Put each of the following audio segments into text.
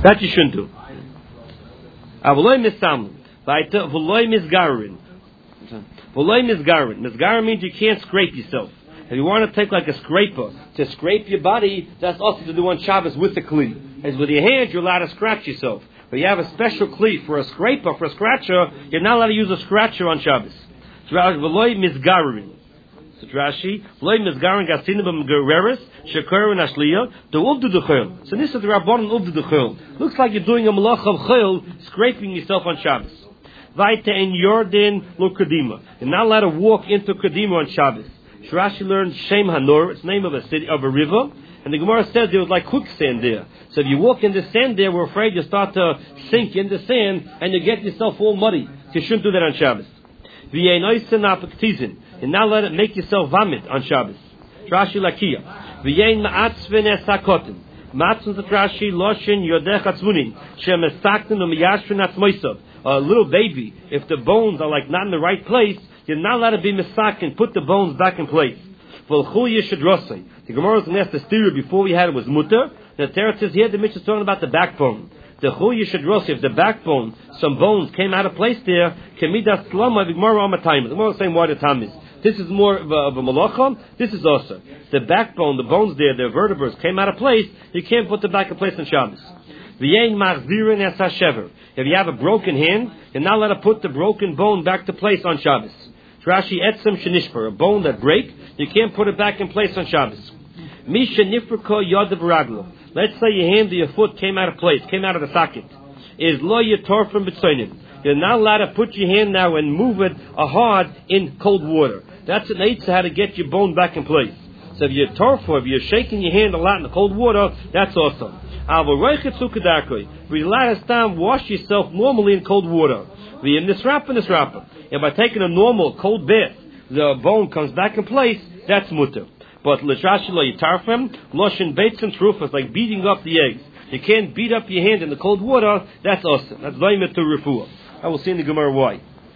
That you shouldn't do. Avoloy misamlin. Vaita voloy misgarin. Voloy misgarin. Misgarin means you can't scrape yourself. If you want to take like a scraper to scrape your body, that's also to do on Shabbos with the kli. As with your hands, you're allowed to scratch yourself. But you have a special kli for a scraper, for a scratcher, you're not allowed to use a scratcher on Shabbos. V'loi mizgarin. So Rashi, v'loi mizgarin gasinim b'mgereres, sheker and ashliya, the uvdu d'chol. So this is the Rabbanon uvdu d'chol. Looks like you're doing a malach of chol, scraping yourself on Shabbos. Vaita in Yordan lo kadima. You're not allowed to walk into kadima on Shabbos. Rashi learned Shem Hanor, it's the name of a city, of a river, and the Gemara says there was like quicksand there. So if you walk in the sand there, we're afraid you start to sink in the sand and you get yourself all muddy. So you shouldn't do that on Shabbos. You're not allowed to make yourself vomit on Shabbos. Rashi Lakia. Matzon to Rashi Loshin Yodech Atzmunin Shem Esaktin Umiyashvin Atzmoisav. A little baby, if the bones are like not in the right place, you're not allowed to be misak and put the bones back in place. The Gemara was going to ask the stereo before we had it was mutter. The Torah says here the Mishnah is talking about the backbone. The Chu Yishadrosi, if the backbone, some bones came out of place there, Kemidas Slama, the Gemara on the time. The Gemara is saying why the time is. This is more of a malacha. This is also the backbone, the bones there, the vertebrae came out of place. You can't put them back in place on Shabbos. If you have a broken hand, you're not allowed to put the broken bone back to place on Shabbos. Rashi etzem shenishper, a bone that break, you can't put it back in place on Shabbos. Misha nifriko yod v'raglo. Let's say your hand or your foot came out of place, came out of the socket. Is lo yator from betzonim. You're not allowed to put your hand now and move it hard in cold water. That's an eitzah how to get your bone back in place. So if you're torfo, if you're shaking your hand a lot in the cold water, that's awesome. We last time wash yourself normally in cold water. We in this wrapper. And by taking a normal cold bath, the bone comes back in place. That's mutter. But l'shashi lo yitarfem, loshin beitz and trufas, like beating up the eggs. You can't beat up your hand in the cold water. That's awesome. That's loimet to refuah. I will see in the Gemara why.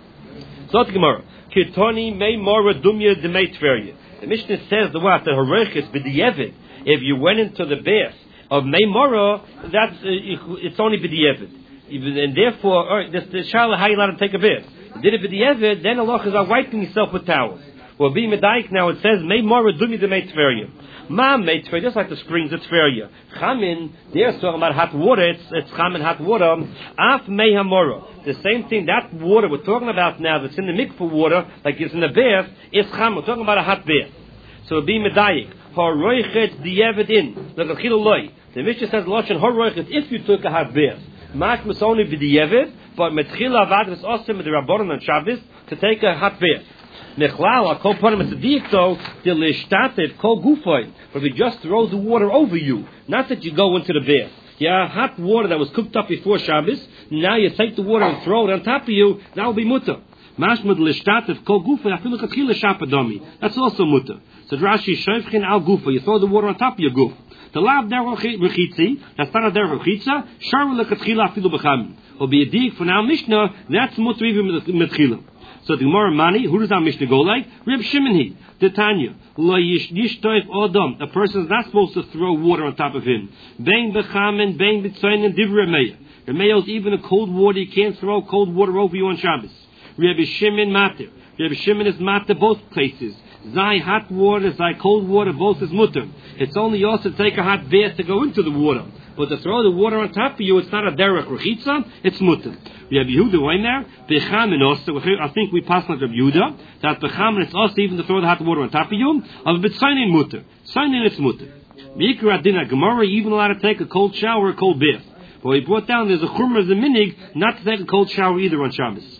So the Gemara, kitoni mei mora dumya demei tverya. The Mishnah says the what the harechis b'di'evid. If you went into the bath of Meimora, that's it's only b'di'evid, and therefore the shala how you allowed to take a bath. You did it b'di'evid, then Allah is wiping yourself with towels. Well, be medaik now it says Meimora dumi de meitveria. Ma meitveria, just like the springs, it's feria. Chamin, they're talking about hot water. It's chamin hot water. Af meihamora, the same thing. That water we're talking about now, that's in the mikvah water, like it's in the bath, is chamin. We're talking about a hot bath. So be medaik. Haroichet di'evidin. Look at Chiluloi. The Mishnah says Loshen haroichet if you took a hot bath. Mach was only b'di'evid, but metchila avad is also with the Rabbanon on Shabbos to take a hot bath. Nechlal a kol panim tzedikto the lishtatet kol gufoy. But if you just throw the water over you, not that you go into the bath. Yeah, hot water that was cooked up before Shabbos. Now you take the water and throw it on top of you. That will be mutter. Mashmud lishtatet kol gufoy. Afilu katchila shapadomi. That's also mutter. So Rashi shayfchin al gufa. You throw the water on top of your goof. The lav der rechitzi. That's not a der rechitza. Sharul lekatchila afilu b'cham. Will be a dig for now Mishnah. That's mutter even metchila. So the Gemara Mani, who does our Mishnah go like? Reb Shimon the Tanya. Lo yishtoif odom. A person is not supposed to throw water on top of him. Bein bechamen, bein b'tzoyin, and divrei meya. Remeya is even a cold water. You can't throw cold water over you on Shabbos. Reb Shimon matir. Reb Shimon is matir both places. Zai hot water, zai cold water, both is mutter. It's only also to take a hot bath to go into the water. But to throw the water on top of you, it's not a derech rechitza, it's mutter. We have Yehuda right there. Bechamin also, I think we passed like Rabbi Yehuda, that bechamin it's also even to throw the hot water on top of you. Of b'tzayin mutter. Tzayin it's mutter. Mikra adina Gemara even allowed to take a cold shower, a cold bath. But we brought down there's a chumrah as a minig not to take a cold shower either on Shabbos.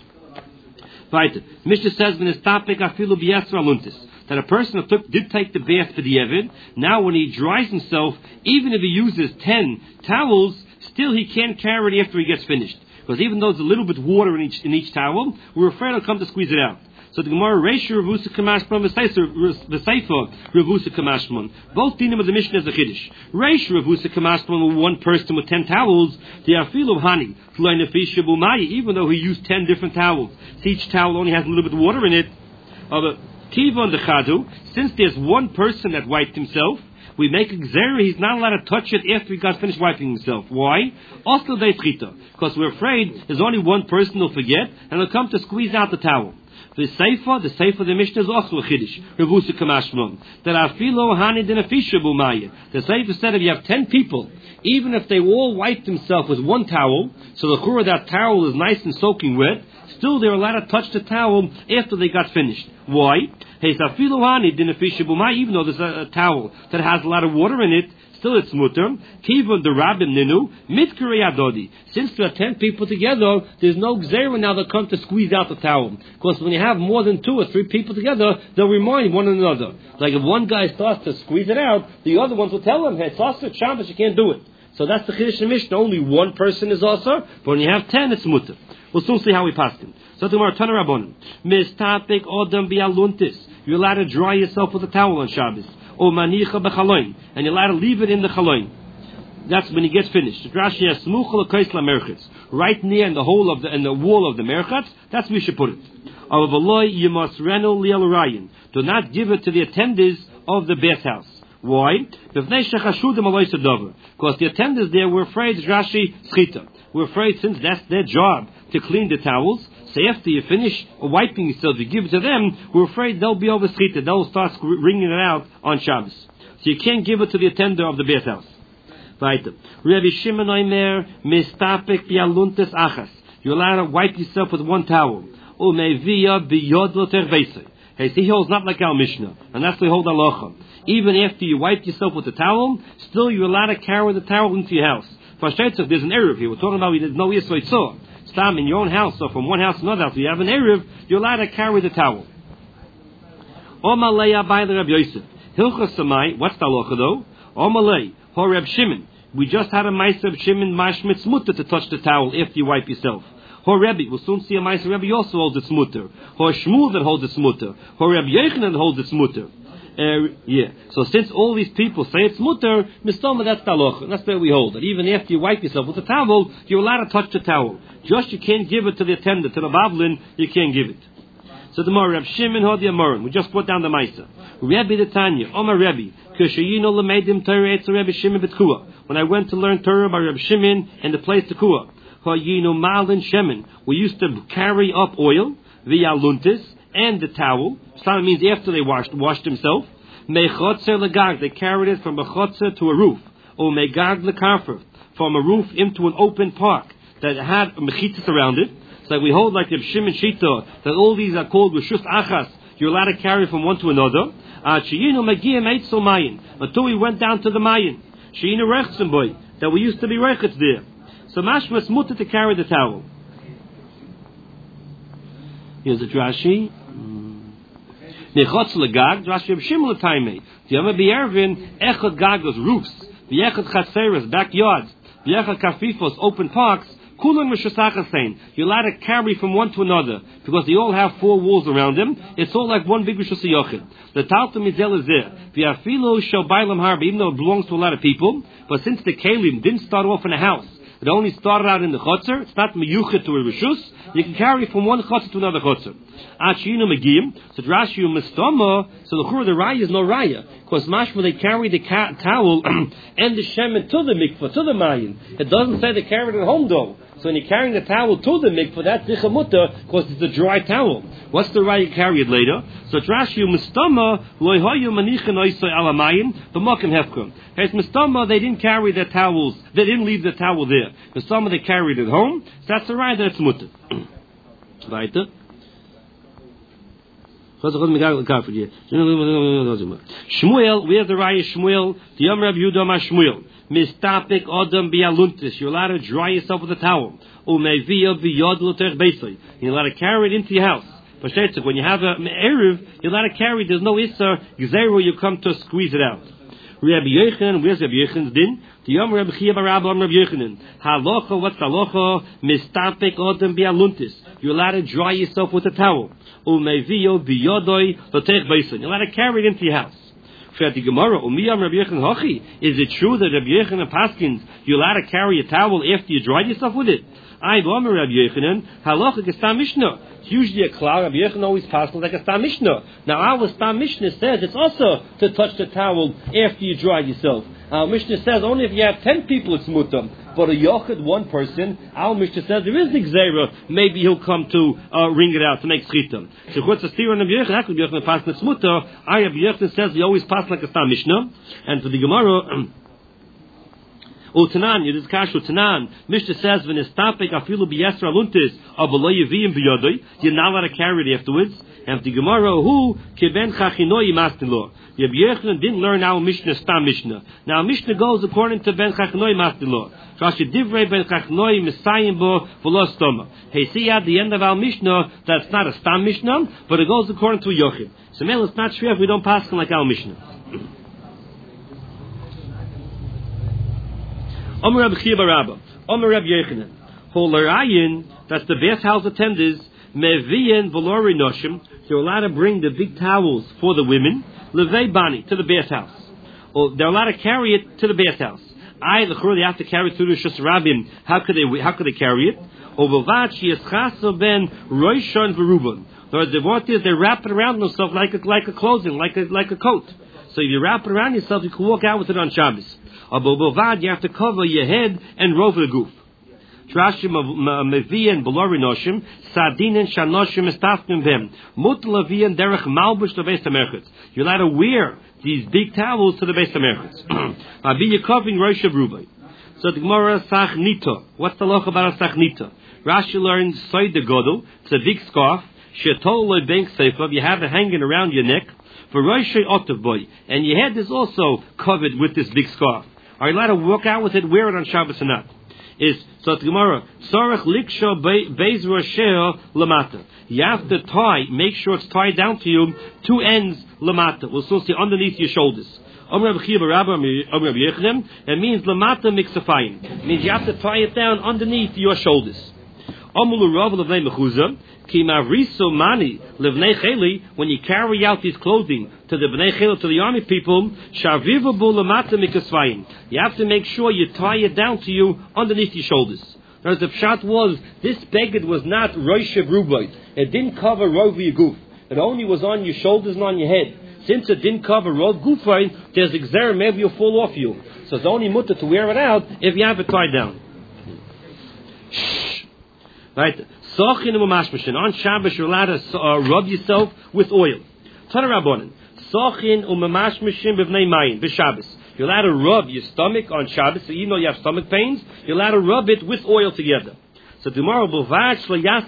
Right. Mishnah says in his topic afilu b'yasra luntis. That a person did take the bath for the Evid, now when he dries himself, even if he uses 10 towels, still he can't carry it after he gets finished. Because even though there's a little bit water in each towel, we're afraid he'll come to squeeze it out. So the Gemara, Reisha Revusa Kamashman, V'Seifa Revusa Kamashman. Both dinim of the Mishnah is a Chiddush. Reisha Revusa Kamashman, one person with 10 towels, the Afilu Hani, even though he used 10 different towels. So each towel only has a little bit of water in it. Tivon the Chadu, since there's one person that wiped himself, we make a gzera, he's not allowed to touch it after he got finished wiping himself. Why? Also they chita, because we're afraid there's only one person who'll forget, and he'll come to squeeze out the towel. The Seifa of the Mishnah is also a Chiddush. Revusa Kamashmon. That Afilo Hani Dinafisha Bumayit. The Seifa said if you have 10 people, even if they all wiped themselves with one towel, so the chura that towel is nice and soaking wet, still they're allowed to touch the towel after they got finished. Why? Even though there's a towel that has a lot of water in it, still it's mutter. Kivon the Rabbim Ninu, Mitkari Adodi. Since there are 10 people together, there's no gzera now that come to squeeze out the towel. Because when you have more than 2 or 3 people together, they'll remind one another. Like if one guy starts to squeeze it out, the other ones will tell him, hey, it's also Shabbos, you can't do it. So that's the Chiddush in Mishnah. Only one person is also, but when you have 10, it's mutter. We'll soon see how we pass him. So tomorrow, Tana Rabbanim. Mistapik Odam Bialuntis. You're allowed to dry yourself with a towel on Shabbos. Or Manicha B'chaloin. And you're allowed to leave it in the chaloin. That's when he gets finished. Right near in the hole of the wall of the merchatz, that's where you should put it. You must do not give it to the attendants of the bathhouse. Why? Because the attendants there were afraid Rashi schita. We're afraid since that's their job to clean the towels. So after you finish wiping yourself, you give it to them. We're afraid they'll be over schita. They'll start wringing it out on Shabbos. So you can't give it to the attender of the bathhouse. Weiter. Rabbi Shimon Omer mistapek bialuntes achas. You're allowed to wipe yourself with one towel. Umevia biyod loterveisei. Hey, see, he holds not like our Mishnah, and that's the whole halacha. Even after you wipe yourself with the towel, still you're allowed to carry the towel into your house. For Shaitzach, there's an Erev here. We're talking about there's no Yisoitzah. Stam in your own house, so from one house to another house, you have an Erev, you're allowed to carry the towel. Omalei Abai Reb Yosef. Hilchas Samai, what's the halacha though? Omalei, Hor Reb Shimon. We just had a Ma'aser of Shimon Mashmitz Mutter to touch the towel after you wipe yourself. Hor Rebbe, we'll soon see a Ma'aser Rebbe also holds its mutter. Hor Shmuel that holds its mutter. Hor Rebbe Yochanan that holds its mutter. So since all these people say it's mutter, Mistoma, that's the halacha. That's where we hold. That even after you wipe yourself with a towel, you're allowed to touch the towel. Just you can't give it to the attendant, to the bavlin, you can't give it. So the more Reb Shimon Hodi Amorim, we just put down the Ma'aser. Rebbe the Tanya, Omar Rebbe, Kishayino Lameidim Torah Etzer Rebbe Shimon B'Tkua. When I went to learn Torah by Reb Shimon in the place Tekua. Malin Shemin. We used to carry up oil via luntis and the towel. That means after they washed himself. Mechotzer legag. They carried it from a chotzer to a roof. Or megag lekarfer. From a roof into an open park that had mechitzas around it. So we hold like the Shimon Shita that all these are called Rishus Achas. You're allowed to carry from one to another. Until we went down to the Mayin. Sheina Rechzenboy. That we used to be Rechetz there. So mashmas mutter to carry the towel. Here's the Rashi. Nechotz legag, Rashi of Shimon l'taimei. The Yama b'yervin, echad gagos, roofs. The echad chaseres, backyards. The echad kafifos, open parks. Kulam Rishusachas. You're allowed to carry from one to another because they all have 4 walls around them. It's all like one big Rishus Yochid. The Talta Mizel is there. V'afilo shel bailam harba, even though it belongs to a lot of people. But since the Kalim didn't start off in a house, it only started out in the chotzer. It's not meyuchet to a rishus. You can carry from one chotzer to another chotzer. Achinu megim. So Rashi mistama. So the raya is no raya because mashma they carry the towel and the shemen to the mikvah to the mayin. It doesn't say they carry it at home though. So when you're carrying the towel to the mikvah, that's dicha mutter because it's a dry towel. What's the raya carry it later? So Rashi mistama loy hayu manichin oisay alamayin b'makim hefkum. It's mistama they didn't carry their towels. They didn't leave the towel there. Mistama they carried it home. So that's the raya that's mutter. Weiter. Shmuel, where's the raya Shmuel? The Yom Rav Yehuda Ma Shmuel. Mistapik Odam Bialuntis. You're allowed to dry yourself with a towel. Umevia biyod l'terch beisay. You're allowed to carry it into your house. When you have an erev, you're allowed to carry it. There's no issa gzeru. You come to squeeze it out. Rabbi Yochanan, where's Rabbi Yochanan's din? The Yom Rabbi Chia bar Rabbi Rabbi Yochanan. Halacha, what's halacha? Mistapik Odam Bialuntis. You're allowed to dry yourself with a towel. Umevio biyodoi l'terch beisay. You're allowed to carry it into your house. Frati Gemara, Umiyam Rabbi Yechon Hachi. Is it true that Rabbi Yechon and Paskins, you're allowed to carry a towel after you dried yourself with it? I Gomer Rabbi Yechonon, halacha Stam Mishnah. It's usually a klal. Rabbi Yechon always passes like a Stam Mishnah. Now our Stam Mishnah says it's also to touch the towel after you dry yourself. Our Mishnah says only if you have 10 people it's mutam. But a yochid, one person, our Mishnah says there is the gzeira. Maybe he'll come to wring it out to make schita. So what's the steer on Rabbi Yechon? Rabbi Yechon passes it's mutar. Rabbi Yechon says he always passes like a Stam Mishnah. And for the Gemara. Utanan, it is kash utanan. Mishnah says, "V'nistapek afilu b'yesra luntis abalo yivim b'yodoi." You're not allowed to carry it afterwards. And the Gemara, who kiben chachinoi mastinlo. Rabbi Yechon didn't learn our Mishnah Stam Mishnah. Now Mishnah goes according to ben chachinoi mastinlo. Rashi divrei ben chachinoi misayim bo v'lo stoma. Hey, see at the end of our Mishnah, that's not a Stam Mishnah, but it goes according to a yochid. So, man, it's not sure if we don't pass like our Mishnah. Omer Rabbi Chia Barabba, Omer Rabbi Yechonon, Holarayin, that's the bathhouse attendants, Meviyin Volori Noshim, they're allowed to bring the big towels for the women, Levei Bani, to the bathhouse. Or they're allowed to carry it to the bathhouse. They have to carry it through the Shus Rabim. How could they carry it? Or Vovad Shieschaso ben Roishon Verubon. The what is they wrap it around themselves like a clothing, like a coat. So if you wrap it around yourself, you can walk out with it on Shabbos. Abu Bovad, you have to cover your head and rover the goof. Trashim Mevian Bolori Noshim, Sardinen Shanoshim Estafnim Bem, Mutlavian Derech Malbush to Beis Hamerchitz. You're allowed to wear these big towels to the Beis Hamerchitz. Abi you're covering Rosh Rubai. So the Gemara Sachnita. What's the loch about a Sachnita? Rashi learns Soid the Godel. It's a big scarf. Shetol Loy Bank Seifov. You have it hanging around your neck. For Rosh Otav Boy. And your head is also covered with this big scarf. Are you allowed to walk out with it, wear it on Shabbos or not? So the Gemara, Sarach Liksha Beis Rosheo Lamata. You have to make sure it's tied down to you, two ends Lamata. We'll still see underneath your shoulders. It means Lamata Mixafayim. It means you have to tie it down underneath your shoulders. When you carry out these clothing to the Bnei Chela, to the army people, you have to make sure you tie it down to you underneath your shoulders. Now, the pshat was, this beged was not Roishev Rubayt. It didn't cover Rov your goof. It only was on your shoulders and on your head. Since it didn't cover Rov Gufain, there's a gzer, maybe it'll fall off you. So it's only mutter to wear it out if you have it tied down. Right? Sochin umamashmashin. On Shabbos, you're allowed to rub yourself with oil. Tana Rabbanan. Sochin umamashmashin b'vnei mayin b'Shabbos. You're allowed to rub your stomach on Shabbos. So even though you have stomach pains, you're allowed to rub it with oil together. So tomorrow, but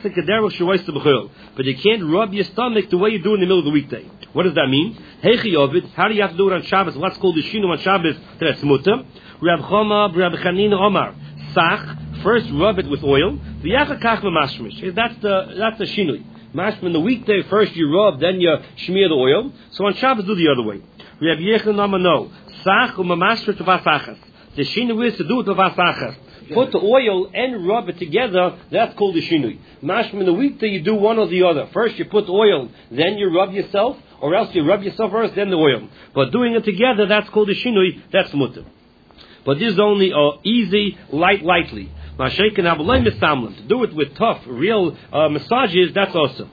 you can't rub your stomach the way you do in the middle of the weekday. What does that mean? How do you have to do it on Shabbos? What's called the shinu on Shabbos? That's mutter. Rab Chama, Rab Chanina Omar. Sach. First, rub it with oil. That's the shinui. Mashma in the weekday, first you rub, then you smear the oil. So on Shabbos, do the other way. Reb Yechon Omar no. Sach umamashma tavasachas. The shinui is to do it tavasachas. Put the oil and rub it together. That's called the shinui. Mashma in the weekday, you do one or the other. First, you put the oil, then you rub yourself, or else you rub yourself first, then the oil. But doing it together, that's called the shinui. That's mutter. But this is only easy, lightly. To do it with tough, real massages, that's awesome.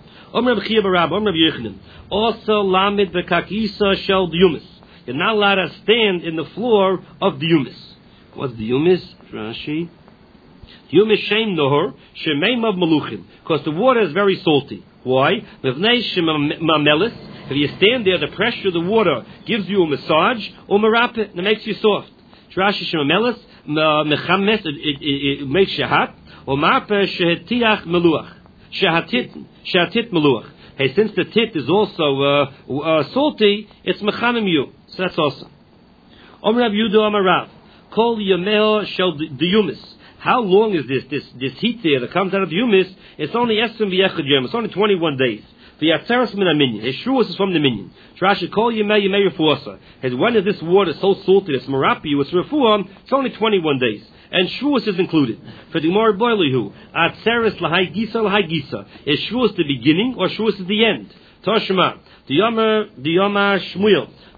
Also, lamid v'kakisa shel diyumis. You're not allowed to stand in the floor of diyumis. What's diyumis? Rashi. Diyumis shem nohor shemeim of maluchim. Because the water is very salty. Why? If you stand there, the pressure of the water gives you a massage, or marapet, and it makes you soft. Rashi shemamelis. Mechames, it makes you hot. Or marpe shehetiach meluach. Shehatit meluach. Hey, since the tit is also salty, it's mechamim you. So that's awesome. Rav Yudo Amarav. Kol yameo shel diyumis. How long is this heat there that comes out of the yumis? It's only esrim v'yechad yom. It's only 21 days. V'yatzeres min ha-minyan. His shruas is from the minyan. Rashi kol yamei refuasa. When is this water so salty, it's merapi, it's refuah, it's only 21 days. And shruas is included. For the Gemara Boilihu, atzeres l'hai gisa. Is shruas the beginning or shruas is the end? Toshma. The Yomar Shmuel.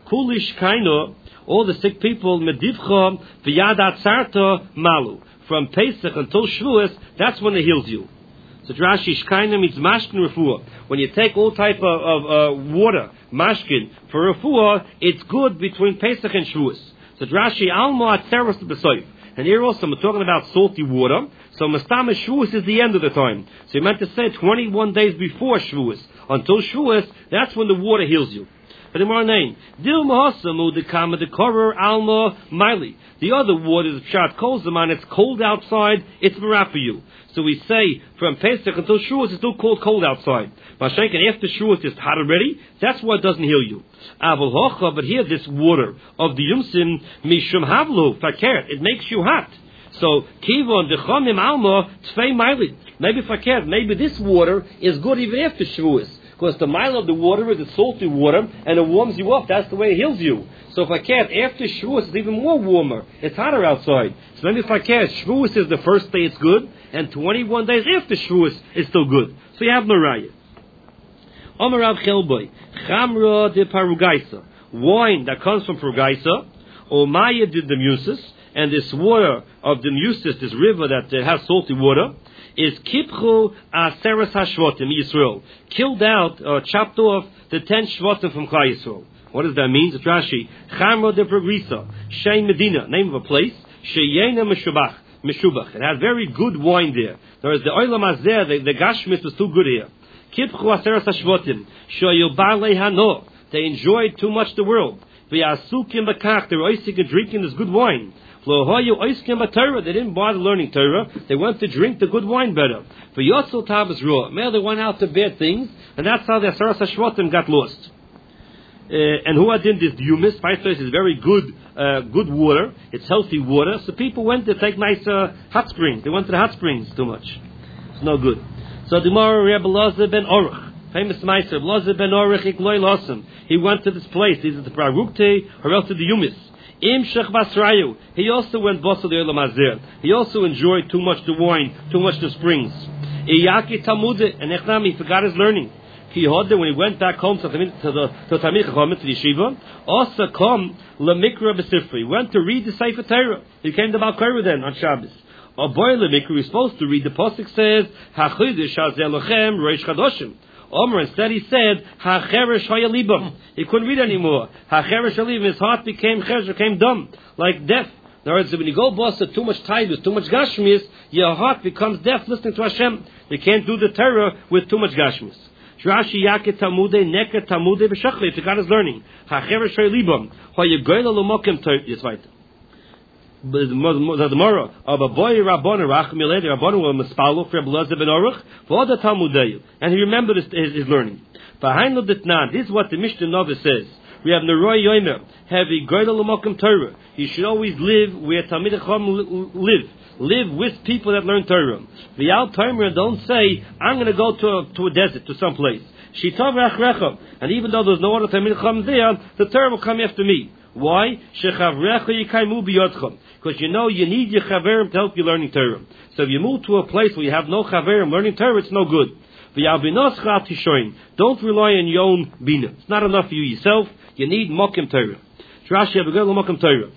Kulish kaino, all the sick people, medivcha v'yad atzarta malu. From Pesach until Shavuos, that's when it heals you. So Rashi, shkaina means mashkin refuah. When you take all type of water, mashkin, for refuah, it's good between Pesach and Shavuos. So Rashi, alma atzeres b'soif. And here also, we're talking about salty water. So Mastama Shavuos is the end of the time. So you meant to say 21 days before Shavuos. Until Shavuos, that's when the water heals you. But in our name, Dil Mahasamu the Kama the Korer Alma Miley. The other water is Pshat Kol Zaman, it's cold outside, it's Marah for you. So we say from Pesach until Shavuos it's still cold outside. Mashenkin after Shavuos it's hot already, that's why it doesn't heal you. Aval Hocha, but here this water of the Yumsim Mishum Havlu Fakert, it makes you hot. So Kivon Dechamim Alma Tzvei Miley. Maybe Fakert, maybe this water is good even after Shavuos. Because the mile of the water is the salty water, and it warms you up. That's the way it heals you. So if I can't, after Shavuos, it's even more warmer. It's hotter outside. So maybe if I can't, Shavuos is the first day it's good, and 21 days after Shavuos, it's still good. So you have no raya. Omer Rav Chelboy, Chamra de Parugaisa, wine that comes from Parugaisa, or Maya de Demusis, and this water of Demusis, this river that has salty water, is Kipchu Aseres HaShvotim Yisrael. Killed out, chopped off the 10 Shvotim from Klal Yisrael. What does that mean? It's Rashi. Chamra de Progrisa. Shein Medina. Name of a place. Sheyena Meshubach. It had very good wine there. Whereas the Olam Hazeh, the Gashmis was too good here. Kipchu Aseres HaShvotim. Shoyil Balei Hano. They enjoyed too much the world. V'yasukim Bakach. They were oisik and drinking this good wine. They didn't bother learning Torah. They went to drink the good wine better. For Yotzil Tabas Ruah, they went out to bad things, and that's how the Aseres HaShvotim got lost. And who adin this Yumis? Paistos is very good water. It's healthy water. So people went to take nice hot springs. They went to the hot springs too much. It's no good. So the Gemara Rebbe Lazar ben Aruch, famous Meister, Lazar ben Aruch Ikloi Losam. He went to this place, either the Prarukte or else to the Yumis. Imshach Basrayu. He also went Basel the Olam Hazeh. He also enjoyed too much the wine, too much the springs. Iyaki Talmud and Echnam, he forgot his learning. When he went back home to Talmid Chacham, to the Yeshiva, also come Lemikra B'Sifri. He went to read the Sefer Torah. He came to Bal Korah then on Shabbos. A boy Lemikra, he was supposed to read. The pasuk says, Hachidish Hazeh Lochem Reish Chadoshim. Omer instead he said, "Hacheresh hayalibam." He couldn't read anymore. Hacheresh hayalibam. His heart became dumb, like deaf. In other words, when you go basa too much taibus, too much gashmis, your heart becomes deaf listening to Hashem. You can't do the Torah with too much gashmis. Rashi Yaket Talmude Neket Talmude b'Shachle. It's God is learning. Hacheresh hayalibam. Hayagoyla lomokem Yisvayt. The Gemara of a boy Rabbanu Rachmilei, the Rabbanu were Mispalo for Abelazar ben Aruch for the Talmudei, and he remembered his learning. Behind the Ditnan, this is what the Mishnah Novice says. We have Neroi Yomer, have a Goydel L'Mokem Torah. You should always live where Talmidei Chacham live. Live with people that learn Torah. The Al Tomer don't say, I'm going to go to a desert, to some place. Shitav Rachrecha, and even though there's no other Talmidei Chacham there, the Torah will come after me. Why? Because you know you need your chaverim to help you learning Torah. So if you move to a place where you have no chaverim learning Torah, it's no good. Don't rely on your own bina. It's not enough for you yourself. You need mokim Torah. Rashi have a good mokim Torah.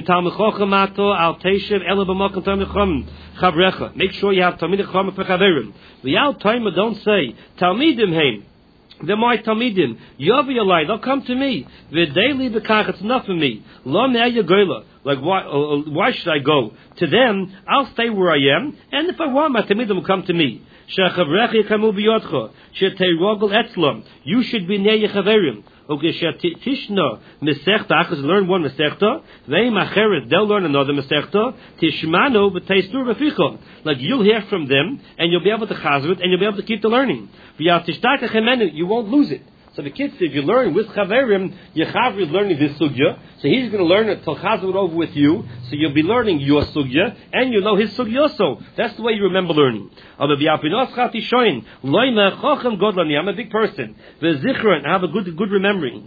Make sure you have Talmidei Chacham for chaverim. Don't say Talmidim heim. They're my Talmidim. Yovi, they'll come to me. V'deili b'kach, it's enough for me. Lo me'aya goyla. Like, why should I go? To them, I'll stay where I am, and if I want, my Talmidim will come to me. She'chavrecha yikamu b'yodcha. She'teirogel etzlam. You should be near Yechaverim. Okay, Tishna Mesechta, Achas learn one Mesechta, Veim Acheret, they'll learn another Mesechta, Tishmano B'Teistur B'Fichon. Like you'll hear from them, and you'll be able to chazer it, and you'll be able to keep the learning. You won't lose it. So the kids, if you learn with Chaverim, your Chaver is learning this sugya, so he's going to learn it till chazer it over with you, so you'll be learning your sugya, and you know his sugya also. That's the way you remember learning. I'm a big person. I have a good memory.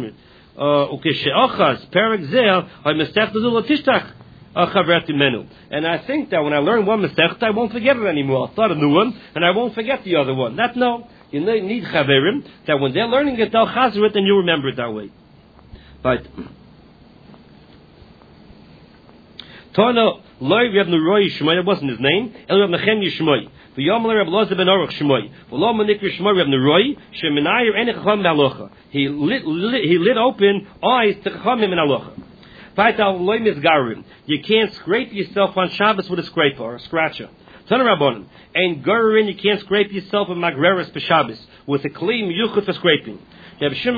And I think that when I learn one Masechta, I won't forget it anymore. I'll start a new one, and I won't forget the other one. You need Chaverim, that when they're learning it, they'll chazer it, and you remember it that way. But Tana Loi Reb Neroi Shmoi, that wasn't his name. El Reb Nechem Yishmoi. V'yomel Reb Loza ben Aruch Shmoi. V'lo Manik Yishmoi Reb Neroi. Sheminayer Ene Chacham Halacha. He lit open eyes to Chachamim in Halacha. V'ayta Loi Mizgarim. You can't scrape yourself on Shabbos with a scraper or a scratcher. Tana Rabbanim. And Gurin, you can't scrape yourself with Magreres b'Shabbos with a Kli Miyuchot for scraping. Let's say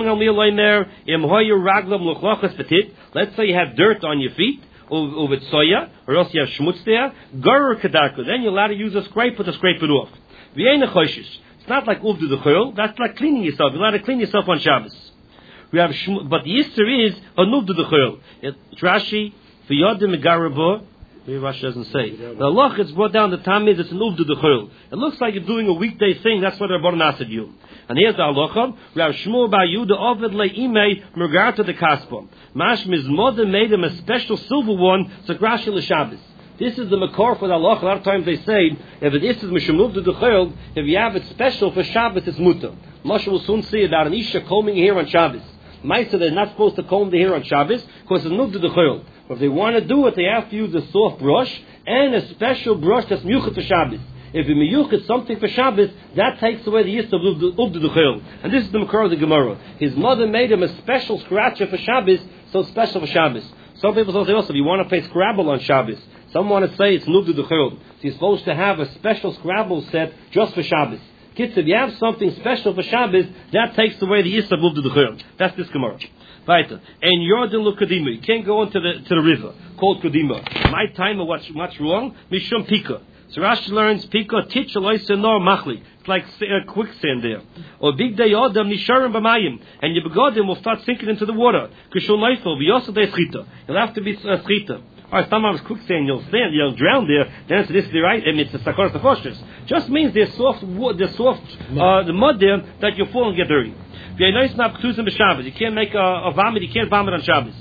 you have dirt on your feet, or else you have schmutz there. Then you're allowed to use a scraper to scrape it off. It's not like uvdu the chol. That's like cleaning yourself. You're allowed to clean yourself on Shabbos. But the Easter is a nuvdu the chol. Rashi v'yodim megarabo. Maybe Rashi doesn't say. The halach is brought down. The time is it's an uvdu the chol. It looks like you're doing a weekday thing. That's what the Rabbanan asked you. And here's the halacha. Rav Shmuel bar Yehuda Ovid le'imei mergarta de kaspa. Mash mizmoda made him a special silver one to Rashi l'Shabbos. This is the makor for the halacha. A lot of times they say if it is mishamuv to the chayil, if you have it special for Shabbos, it's mutter. Moshe will soon see about an isha combing hair on Shabbos. Maisa, they're not supposed to comb the hair on Shabbos because it's moved to the chayil. But if they want to do it, they have to use a soft brush and a special brush that's miyuchet for Shabbos. If you miyuchet something for Shabbos, that takes away the yist of the chayil. And this is the makor of the Gemara. His mother made him a special scratcher for Shabbos, so special for Shabbos. Some people say also, if you want to play Scrabble on Shabbos, some want to say it's nuvdu the chayil. So you're supposed to have a special Scrabble set just for Shabbos. Kids, if you have something special for Shabbos, that takes away the yist of the chayil. That's this Gemara. Weiter. And Yordan lo Kadima. You can't go into the river called Kadima. My time, what's wrong? Mishum Pika. So Rashi learns Pika Tich Eloisa Nor Machli. It's like quicksand there. Or Big Day Odam Nisharim B'mayim. And your begodim will start sinking into the water. Kishul Leifel V'yosel De Schita. You'll have to be Schita. Or sometimes quicksand, you'll drown there. Then it's this the right. I mean, it's the Sakar Tafoshes. Just means there's soft the mud there that you'll fall and get dirty. You can't make a vomit. You can't vomit on Shabbos.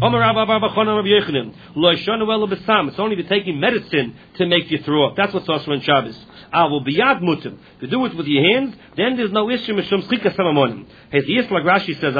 It's only if you're taking medicine to make you throw up. That's what's also in Shabbos. Biyad mutim. If you do it with your hands, then there's no issue. Mishum schika samamonim. As yes, like Rashi says,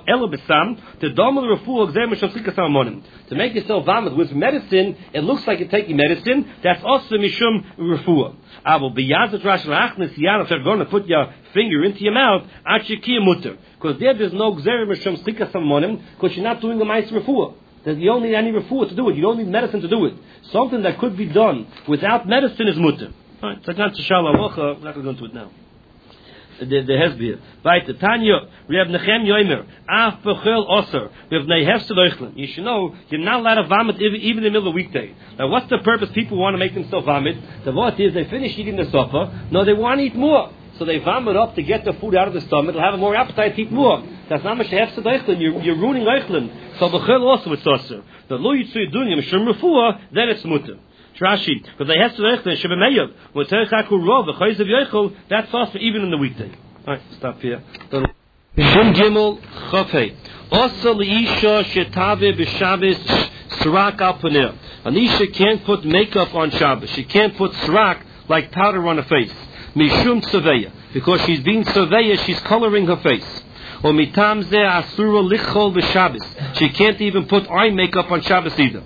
to make yourself vomit with medicine, it looks like you're taking medicine. That's also mishum refuah. Biyad Rashi lachnis yad. If you're going to put your finger into your mouth, achikia mutter. Because there's no gzera mishum schika samamonim. Because you're not doing a ma'is refuah. You don't need any refuah to do it. You don't need medicine to do it. Something that could be done without medicine is mutter. All right, so not to Shalom Alocha, we're not going to go into it now. The Hezbir. Right, the Tanya, Reb Nechem Yoimer, Af Bechel Osir, Reb Nehefse Leuchlen. You should know, you're not allowed to vomit even in the middle of the weekday. Now, what's the purpose? People want to make themselves vomit. The what is, they finish eating the supper. No, they want to eat more. So they vomit up to get the food out of the stomach. They'll have more appetite to eat more. That's not much Nehefse Leuchlen. You're ruining Leuchlen. So Bechel also it's Osir. The Lo Yitzui Dunya, Mishum Refuah, then it's Mutter. Rashi, but they have to rech the shebemeyav. With Terchaku Rov, the Chayz of Yochel, that's also even in the weekday. All right, stop here. Shem Gimel Chafei. Also leisha shetave b'Shabbos srak al panir. An isha can't put makeup on Shabbos. She can't put srak like powder on her face. Mishum tzaveya, because she's being tzaveya, she's coloring her face. Or mitam zeh asura lichol b'Shabbos. She can't even put eye makeup on Shabbos either.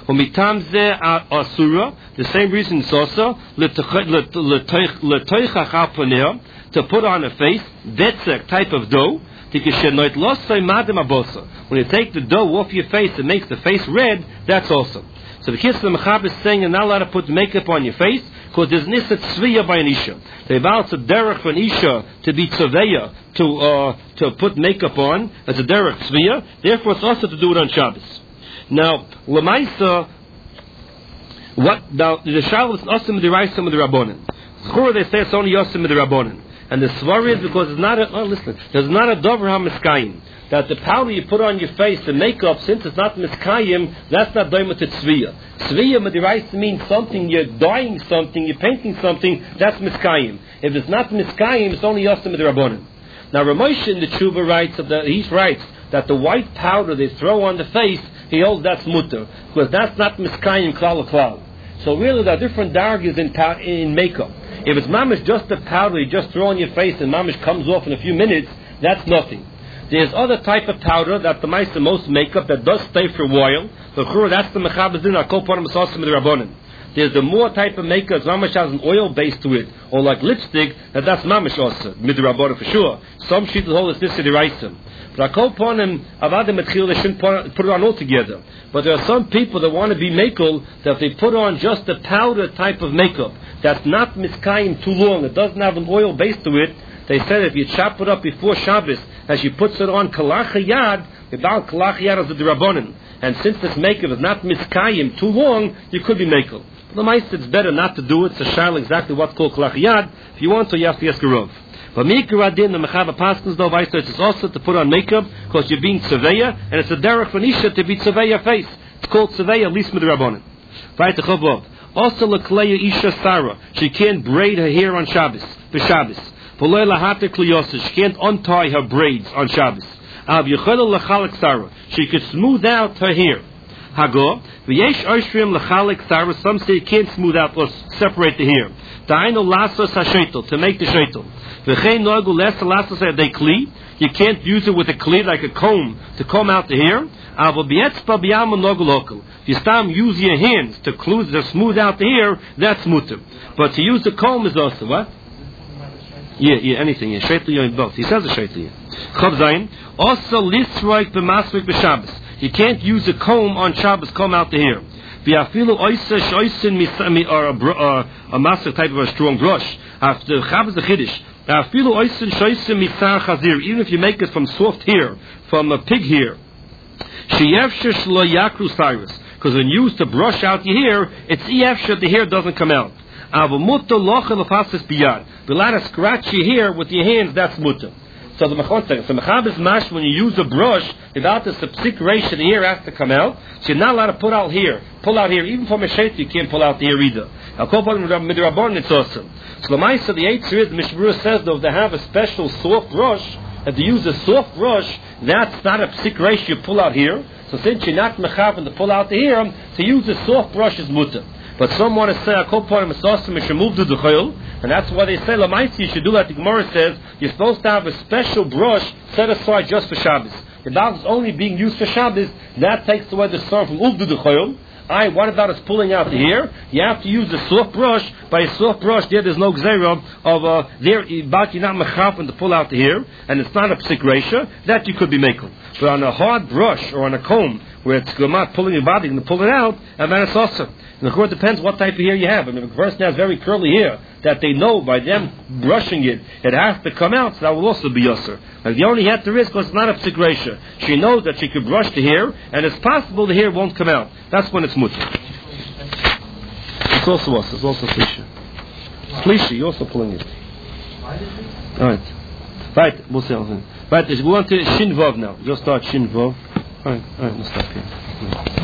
The same reason it's also to put on a face, that's a type of dough. When you take the dough off your face, it makes the face red, that's also. So the Kislev Mechab is saying you're not allowed to put makeup on your face because there's nisat tzviya by an isha. They vow it's a derech for an isha to be tzveya, to put makeup on as a derech tzviya. Therefore, it's also to do it on Shabbos. Now, Lamaisa, what now? The Shal is Asim D'Raisa with the Rabbanan. Chura they say it's only Asim with the Rabbanan, and the Svar is because it's not a. Oh, listen, there's not a Dover HaMiskayim that the powder you put on your face, the makeup, since it's not Miskayim, that's not Doima to Tzviya. Tzviya with the Raisa means something you're dyeing something, you're painting something. That's Miskayim. If it's not Miskayim, it's only Asim with the Rabbanan. Now Ramosha in the Tshuva writes he writes that the white powder they throw on the face, he holds that's mutter, because that's not miskayim klal klal. So really there are different dargis in makeup. If it's mamish just a powder you just throw on your face and mamish comes off in a few minutes, that's nothing. There's other type of powder that the most makeup that does stay for a while. That's the Mechabes Din Akol Ponim Asosim Midrabanan. There's the more type of makeup, mamash has an oil base to it, or like lipstick, that's mamash also midrabanan for sure. Some sheet hold is this deraisim. But Akol Ponim Avadim Etchil, they shouldn't put it on all together. But there are some people that want to be makel that they put on just the powder type of makeup that's not miskayim too long. It doesn't have an oil base to it. They said if you chop it up before Shabbos, as she puts it on kalach hayad, about kalach hayad is the drabonin. And since this makeup is not miskayim too long, you could be makel. The mice, it's better not to do it. It's a shayla exactly what's called kalach hayad. If you want to, you have to ask a rov. But Mikaradin, the Mechava Paskins, though, it's also to put on makeup because you're being tzeveya, and it's a derech for Nisha to be tzeveya face. It's called tzeveya, at least midrabanan. Right, the Chavov. Also, Lekleya Isha Sarah. She can't braid her hair on Shabbos, for Shabbos. She can't untie her braids on Shabbos. She could smooth out her hair. Hago, v'yesh oishrim l'chalik sarah. Some say you can't smooth out or separate the hair. Ta'ayno lasos ha'sheitel, to make the sheitel. V'chein nogu lesa lasos ha'dei. You can't use it with a kli like a comb to comb out the hair. Avo b'yetzpa b'yama nogu lokal. If you start use your hands to smooth out the hair, that's mutter. But to use the comb is also what? Yeah, anything. Yeah, sheitel in both. He says a sheitel. Chav zayin. Also lisroik b'masrik b'Shabbos. You can't use a comb on Shabbos, comb out the hair. Or a master type of a strong brush. After Shabbos the Chiddush. Even if you make it from soft hair, from a pig hair. Because when you use to brush out your hair, it's EF the hair doesn't come out. But let us scratch your hair with your hands, that's mutter. So the Mechabes Mash, when you use a brush, without the subsequation, the hair has to come out. So you're not allowed to pull out hair. Even from a shait, you can't pull out the hair either. It's awesome. So the Maisa, the Eitzer is, the Mishmur says, though, they have a special soft brush, if they use a soft brush, that's not a subsequation, you pull out hair. So since you're not Mechaben to pull out the hair, to use a soft brush is mutter. But some want to say, and that's why they say, Lamaisi, you should do like the Gemara says, you're supposed to have a special brush set aside just for Shabbos. If that is only being used for Shabbos, that takes away the sound from Uvdu D'Choyol. What about us pulling out the hair? You have to use a soft brush. By a soft brush, there's no gzera of there. But you're not mechafen to pull out the hair, and it's not a psik reisha that you could be making. But on a hard brush or on a comb, where it's not pulling your body, and pull it out, and then it's awesome. And of course, it depends what type of hair you have. I mean, if a person has very curly hair, that they know by them brushing it, it has to come out, so that will also be yasser. And the only hat there is, because it's not a psik reisha. She knows that she could brush the hair, and it's possible the hair won't come out. That's when it's mutter. It's also us. It's also Flisha. Flisha, you're also pulling it. Alright. Right, we'll see. Right, we want to Shin Vav now. Just start Shin Vav. Alright, let's stop here.